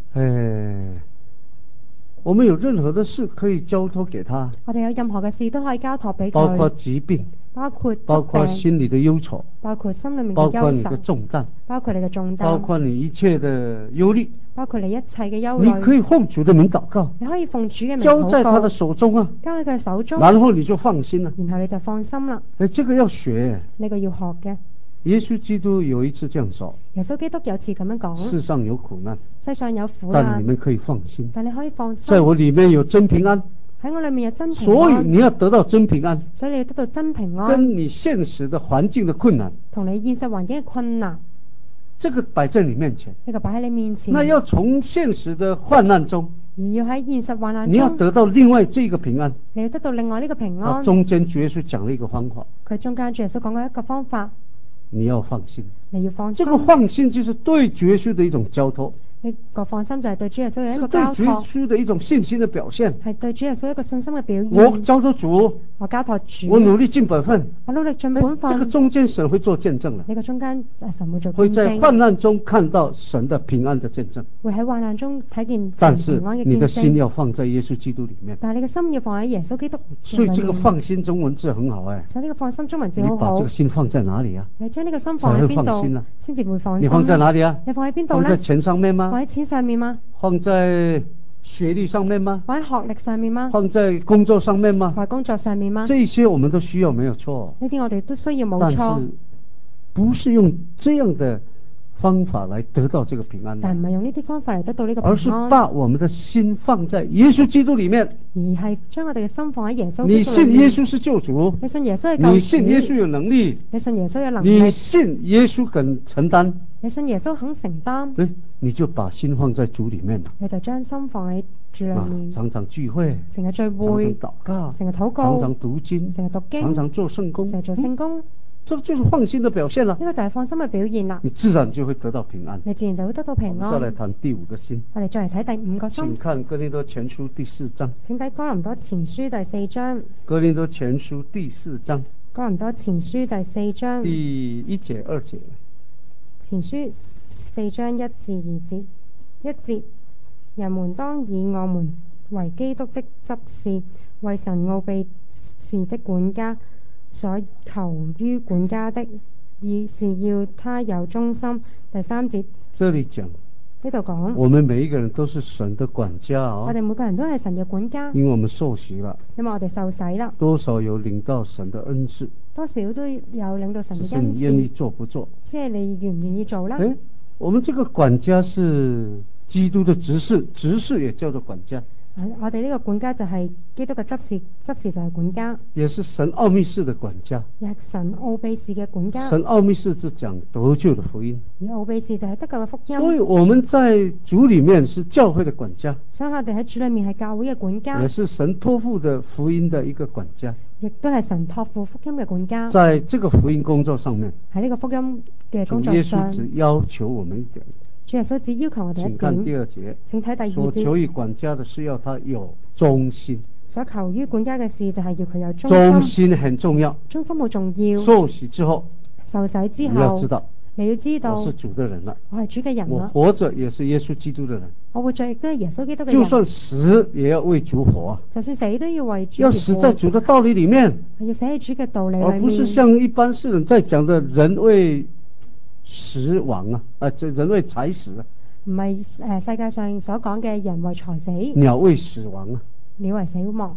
我們有任何的事可以交託給他。 我哋有任何嘅事都可以交託俾佢， 包括疾病， 包括心理的憂愁， 包括心裏面包嘅憂愁， 括你的重擔， 包括你嘅重擔， 包括你一切的憂慮， 包括你一切嘅憂慮。 你可以奉主的名禱告， 你可以奉主嘅名交在禱告， 他的手中啊， 交喺佢手中， 然後你就放心了， 然後你就放心啦。 這個要學， 呢個要學嘅。 耶穌基督有一次這樣說， 耶穌基督有次咁樣講， 世上有苦難， 世上有苦但難， 你們可以放心， 但你可以放心， 在我裡面有真平安， 喺我裏面有真平安， 所以你要得到真平安， 所以你要得到真平安， 跟你現實的環境的困難， 同你現實環境嘅困難， 這個擺在你面前， 呢個擺喺你面前， 那要從現實的患難中， 而要喺現實患難你要中， 得到另外這個平安。 你要得到另外呢個平安。 中間主耶穌講了一個方法， 佢中間主耶穌講過一個方法， 你要放心， 你要放心。 這個放心就是對主耶穌的一種交託， 呢個放心就係對主耶穌嘅一個是對主耶交託， 穌的一種信心的表現。 係對主耶穌一個信心嘅表現。 我交託主， 我交託主， 我努力盡本分， 我努力盡本分。 這個中間神會做見證了， 呢個中間神會做見證， 會在患難中看到神的平安的見證。 會喺患難中睇見但是神平安嘅你的見證。 心要放在耶穌基督裡面， 但係你嘅心要放喺耶穌基督裏面。 所以這個放心中文字很好哎。 所以呢個放心中文字你好好。 把這個心放在哪裡啊？ 你將呢個心放喺邊度先至會放心？ 你放在哪裡啊？ 你放喺邊度呢？ 放在錢上面嗎？ 放喺錢上面嗎？ 放在學歷上面嗎？ 放喺學歷上面嗎？ 放在工作上面嗎？ 放喺工作上面嗎？ 這些我們都需要，沒有錯。 呢啲我哋都需要冇錯。 但是不是用這樣的方法來得到這個平安的， 但唔係用呢啲方法嚟得到呢個平安， 而是把我們的心放在耶穌基督裡面， 而係將我哋嘅心放喺耶穌基督裡面。 你信耶穌是救主， 你信耶穌係救主， 你信耶穌有能力， 你信耶穌有能力， 你信耶穌肯承擔， 你信耶穌肯承擔， 對，你就把心放在主裡面了， 你就將心放喺主裡面， 常常聚會， 成日聚會， 常常禱告， 成日禱告， 常常讀經， 成日讀經， 常常做聖工， 成日做聖工。 這就是放心的表現了。 呢個就係放心嘅表現啦。 你自然就會得到平安。 你自然就會得到平安。 再來談第五個心。 我哋再嚟睇第五個心。 請看哥林多前書第4章。 請睇哥林多前書第4章。 哥林多前書第4章。 哥林多前書第4章。 第1節2節。 前書4章1至2節。1節，人們當以我們為基督的執事，為神奧秘事的管家。所求於管家的，而是要他有忠心。第3節， 這裡講， 呢度講， 我們每一個人都是神的管家哦。 我哋每個人都係神嘅管家， 因為我們受洗了， 因為我哋受洗啦， 多少有領到神的恩賜， 多少都有領到神嘅恩賜。 只是你願意做不做？ 即係你願唔願意做啦？ 我們這個管家是基督的執事，執事也叫做管家。 我哋呢個管家就係基督嘅執事，執事就係管家， 也是神奧秘事的管家， 亦係神奧秘事嘅管家。 神奧秘事是講得救的福音， 而奧秘事就係得救嘅福音。 所以我們在主裡面是教會的管家， 所以我哋喺主裡面係教會嘅管家， 也是神託付的福音的一個管家， 亦都係神託付福音嘅管家。 在這個福音工作上面， 喺呢個福音嘅工作上， 主耶穌只要求我們一點。 主耶穌只要求我哋一點。 請看第2節。 請睇第2節。 所求於管家的是要他有忠心。 所求於管家嘅事就係要佢有忠心。 忠心很重要。 忠心好重要。 受洗之後， 受洗之後， 你要知道， 你要知道， 我是主的人了。 我係主嘅人啦。 我活着也是耶穌基督的人。 我活着亦都係耶穌基督嘅人。 就算死也要為主活。 就算死都要為主活。 要死在主的道理裡面。 要死喺主嘅道理裡面。 而不是像一般世人在講的人為食亡啊，這人為財死啊。 唔係世界上所講嘅人為財死， 鳥為死亡啊， 鳥為死亡。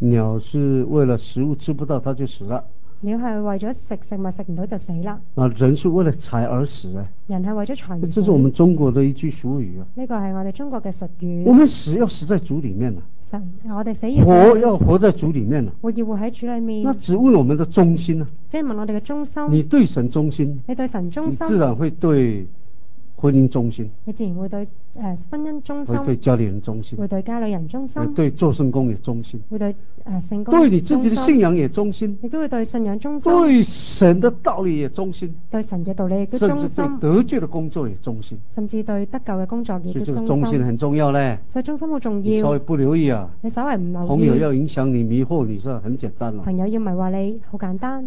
鳥是為了食物吃不到，它就死了。 鳥係為咗食物食唔到就死啦。 人是為了財而死啊。 人係為咗財而死。 這是我們中國的一句俗語啊。 呢個係我哋中國嘅術語。 我們死要死在主裏面啊。 我哋死要活要活在主裏面啊。 活要活喺主裏面。 那只問我們的忠心啊。 即係問我哋嘅忠心。 你對神忠心， 你對神忠心， 你自然會對婚姻忠心。 你自然會對婚姻忠心。 會對家裏人忠心。 會對家裏人忠心。 對做聖工也忠心。 會對聖工。 對你自己的信仰也忠心。 亦都會對信仰忠心。 對神的道理也忠心。 對神嘅道理亦都忠心。 甚至對得救的工作也忠心。 甚至對得救嘅工作亦都忠心。 所以忠心很重要咧。 所以忠心好重要。 你稍微不留意啊。 你稍微唔留意。 朋友要影響你、迷惑你，是很簡單啦。 朋友要迷惑你，好簡單。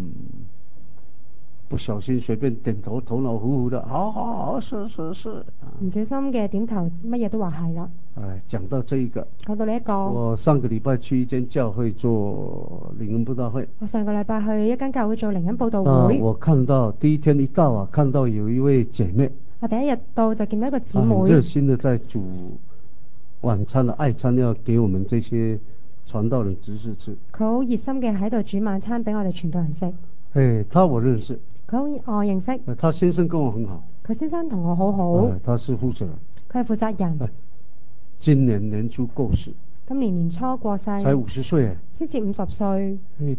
不小心隨便點頭，頭腦糊糊的，好，是。 唔小心嘅點頭，乜嘢都話係啦。 講到這一個， 講到呢一個， 我上個禮拜去一間教會做靈恩佈道會。 我上個禮拜去一間教會做靈恩佈道會。 我看到第一天一到啊，看到有一位姐妹。 我第一日到就見到一個姊妹。 很熱心的在煮晚餐的愛餐，要給我們這些傳道人執事吃。 佢好熱心嘅喺度煮晚餐俾我哋傳道人食。 他我認識。 我認識。 他先生跟我很好。 佢先生同我好好。 他是負責人。 佢係負責人。 今年年初過世。 今年年初過世。 才50歲。 先至50歲。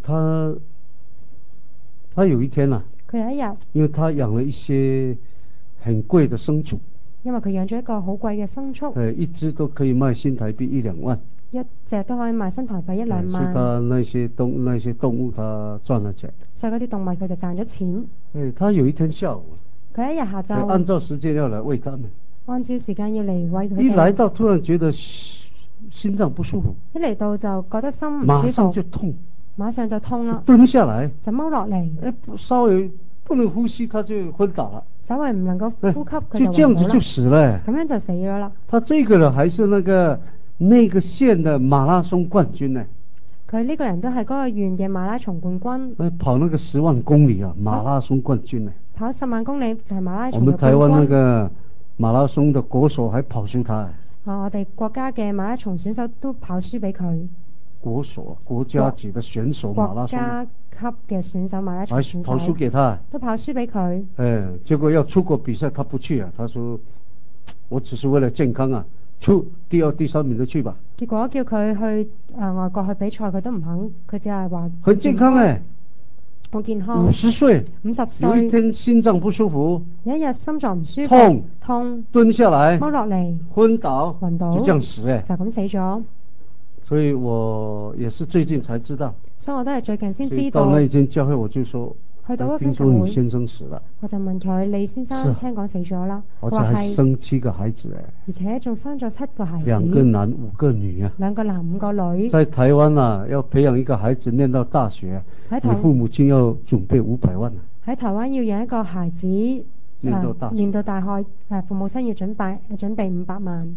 他有一天啊。 佢有一日。 因為他養了一些很貴的牲畜。 因為佢養咗一個好貴嘅牲畜。 一隻都可以賣新台幣1-2萬。 一隻都可以賣新台幣1-2萬。 所以他那些動物，他賺了錢。 所以嗰啲動物佢就賺咗錢。 他有一天下午。 佢一日下晝。 按照時間要來餵他們。 按照時間要嚟餵佢哋。 一來到突然覺得心臟不舒服。 一嚟到就覺得心唔舒服。 馬上就痛。 馬上就痛啦。 蹲下來。 就踎落嚟。 稍微不能呼吸，他就昏倒了。 稍微唔能夠呼吸，佢就這樣子就死了。 咁樣就死咗啦。 他這個人還是那個縣的馬拉松冠軍呢。 佢呢個人都係嗰個縣嘅馬拉松冠軍。 跑那個10萬公里啊，馬拉松冠軍呢。跑 10萬公里就係馬拉松。 我們台灣那個馬拉松的國手還跑輸他。 我哋國家嘅馬拉松選手都跑輸俾佢。 國手，國家級的選手馬拉松。 國家級嘅選手馬拉松選手。 跑輸給他。 都跑輸俾佢。 結果要出國比賽，他不去啊。他說：我只是為了健康啊，出第2、第3名都去吧。 結果叫佢去外國去比賽，佢都唔肯。佢只係話很健康誒。 好健康。 50歲。 50歲。 有一天心臟不舒服。 有一日心臟唔舒服。痛。 蹲下來。 踎落嚟。 昏倒。 暈倒。 就這樣死誒。 就咁死咗。 所以我也是最近才知道。 所以我都係最近先知道。 到那一間教會我就說。 去到聽說你先生死了。我就問佢：李先生聽講死咗啦？ 而且還生7個孩子誒。 而且仲生咗7個孩子。 2個男5個女啊。 2個男5個女。在台灣啊，要培養一個孩子念到大學，你父母親要準備500萬啊。喺台灣要養一個孩子念到大學，父母親要準備500萬。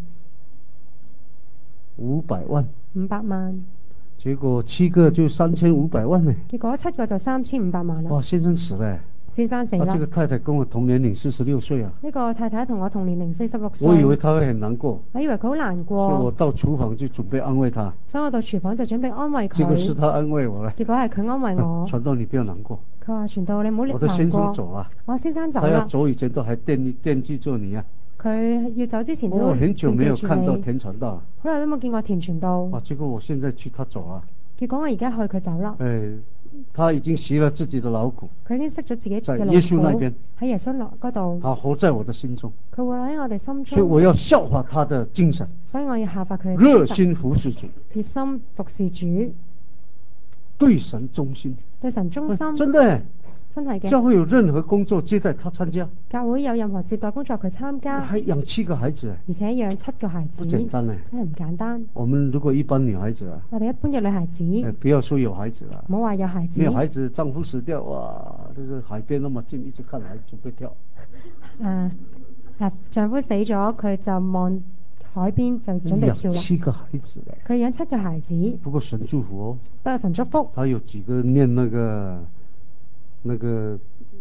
500萬。 500萬。 結果7個就3500萬呢。 結果7個就3500萬啦。 哇，先生死了。 先生死啦。 這個太太跟我同年齡46歲啊。 呢個太太同我同年齡46歲。 我以為他會很難過。 我以為佢好難過。 所以我到廚房就準備安慰他。 所以我到廚房就準備安慰佢。 結果是他安慰我咧。 結果係佢安慰我。 傳道你不要難過。 佢話傳道你唔好難過。 我的先生走啦。 我先生走啦。 他要走以前都還惦記住你啊。 佢要走之前都很久沒有看到田傳道。 好耐都冇見過田傳道。 結果我現在去，他走啦。 結果我而家去佢走啦。 他已經熄了自己的勞苦。 佢已經熄咗自己嘅勞苦。 在耶穌那邊。 喺耶穌嗰度。 他活在我的心中。 佢活喺我哋心中。 所以我要效法他的精神。 所以我要效法佢嘅熱心服侍主。 熱心服侍主。 對神忠心。 對神忠心。 真的。 真係嘅。 教會有任何工作接待他參加。 教會有任何接待工作佢參加。 還養7個孩子。 而且養7個孩子。 不簡單咧。 真係唔簡單。 我們如果一般女孩子啊。 我哋一般嘅女孩子。 不要說有孩子啦。 唔好話有孩子。 沒有孩子，丈夫死掉，哇！就是海邊那麼近，一直看海準備跳。 丈夫死咗，佢就望海邊就準備跳啦。 養7個孩子。 佢養7個孩子。 不過神祝福哦。 不過神祝福。 他有幾個念那個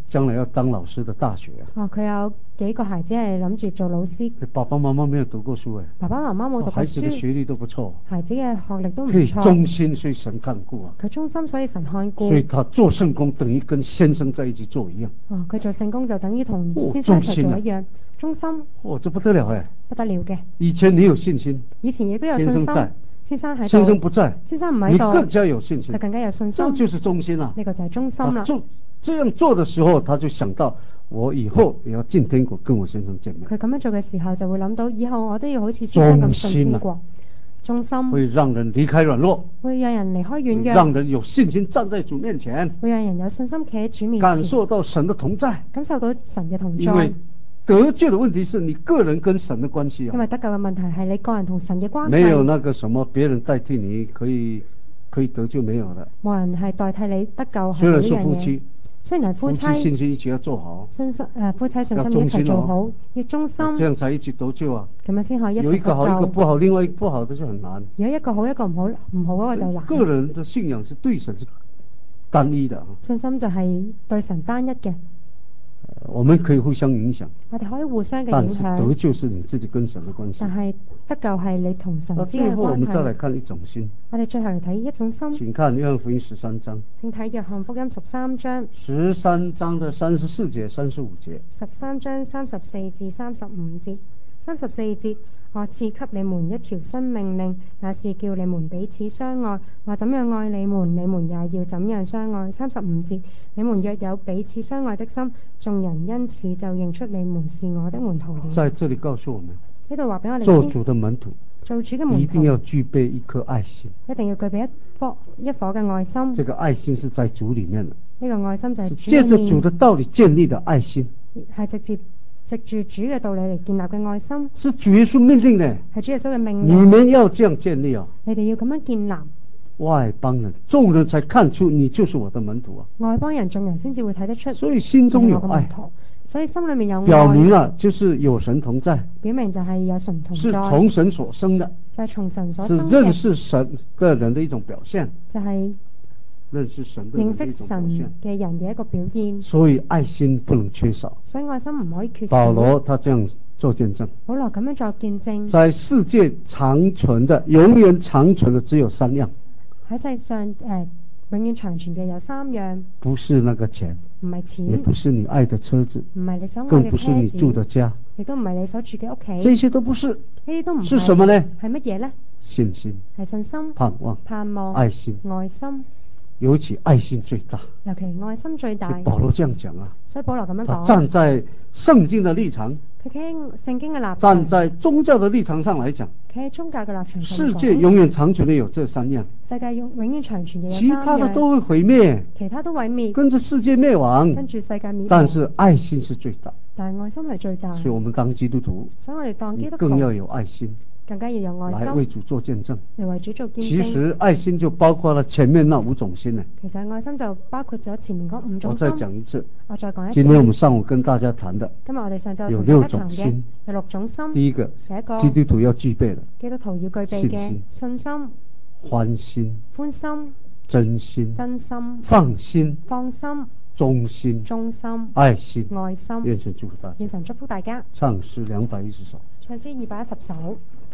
將來要當老師的大學啊。 佢有幾個孩子係諗住做老師。 爸爸媽媽沒有讀過書爸爸媽媽冇讀過書。 孩子的學歷都不錯。 孩子嘅學歷都唔錯。 忠心，所以神看顧啊。 佢忠心，所以神看顧。 所以他做聖工等於跟先生在一起做一樣。 佢做聖工就等於同先生一齊做一樣。忠心。 這不得了不得了嘅。 以前你有信心， 以前亦都有信心。先生喺度， 先生不在， 先生唔喺度， 你更加有信心， 佢更加有信心。 這就是忠心啦。 呢個就係忠心啦。 這樣做的時候，他就想到我以後也要進天國，跟我先生見面。 佢咁樣做嘅時候，就會諗到以後我都要好似先生咁進天國。忠心會讓人離開軟弱， 會讓人離開軟弱， 讓人有信心站在主面前， 會讓人有信心企喺主面前， 感受到神的同在， 感受到神嘅同在。 因為得救的問題是你個人跟神的關係啊。 因為得救嘅問題係你個人同神嘅關係。 沒有那個什麼別人代替你可以得救，沒有的。 冇人係代替你得救。 雖然是夫妻， 雖然係夫妻， 信心一起要做好。 夫妻信心一齊做好，要忠心， 這樣才一起得救啊。 咁樣先可以一齊得救。 有一個好，一個不好，另外一個不好的就很難。 有一個好，一個唔好，唔好嗰個就難。 個人的信仰是對神是單一的。 信心就係對神單一嘅。 我們可以互相影響， 我哋可以互相嘅影響。 但是得救是你自己跟神的關係。 但係得救係你同神之間嘅關係。 最後我們再來看一種心。 我哋最後嚟睇一種心。 請看約翰福音13章。 請睇約翰福音13章。 13章的34節、35節。 13章34至35節。34節。我賜給你們一條新命令，也是叫你們彼此相愛。我怎樣愛你們，你們也要怎樣相愛。35節，你們若有彼此相愛的心，眾人因此就認出你們是我的門徒了。 在這裡告訴我們， 呢度話俾我哋做主的門徒， 做主嘅門徒一定要具備一顆愛心， 一定要具備一顆嘅愛心。 這個愛心是在主裡面的。 呢個愛心就係主裡面， 借着主的道理建立的愛心， 係直接藉住主嘅道理嚟建立嘅愛心， 是主耶穌命令嘅， 係主耶穌嘅命令。 你們要這樣建立啊！ 你哋要咁樣建立。 外邦人、眾人才看出你就是我的門徒啊！ 外邦人、眾人先至會睇得出。 所以心中有愛， 所以心裏面有愛， 表明啊，就是有神同在。 表明就係有神同在， 是從神所生的， 就係從神所生嘅， 是認識神的人的一種表現， 就係認識神的人的一種表現， 認識神嘅人嘅一個表現。 所以愛心不能缺少， 所以愛心唔可以缺少。 保羅他這樣做見證， 保羅咁樣做見證， 在世界長存的、永遠長存的只有3樣。喺世上永遠長存嘅有3樣， 不是那個錢， 唔係錢， 也不是你愛的車子， 唔係你所愛嘅車子， 更不是你住的家， 亦都唔係你所住嘅屋企， 這些都不是， 呢啲都唔係。 是什麼呢？ 係乜嘢呢？ 信心， 係信心、 盼望、愛心、 愛心， 尤其愛心最大， 尤其愛心最大。 保羅這樣講啊， 所以保羅咁樣講， 他站在聖經的立場， 佢企喺聖經嘅立場， 站在宗教的立場上來講， 企喺宗教嘅立場上， 世界永遠長存的有這3樣， 世界永遠長存嘅有3樣， 其他的都會毀滅， 其他都毀滅， 跟着世界滅亡， 跟住世界滅亡， 但是愛心是最大， 但係愛心係最大， 所以我們當基督徒， 所以我哋當基督徒更要有愛心， 更加要有愛心， 來為主做見證， 嚟為主做見證。 其實愛心就包括了前面那5種心呢。 其實愛心就包括咗前面嗰5種心。 我再講一次， 我再講一次。 今天我們上午跟大家談的， 今日我哋上晝有6種心， 有6種心。 第一個，基督徒要具備的， 基督徒要具備嘅信心、 歡心、 歡心、 真心、 真心、 放心、 放心、 忠心、 忠心、 愛心、 愛心。 願神祝福大家。 願神祝福大家。 唱詩210首。 唱詩210首。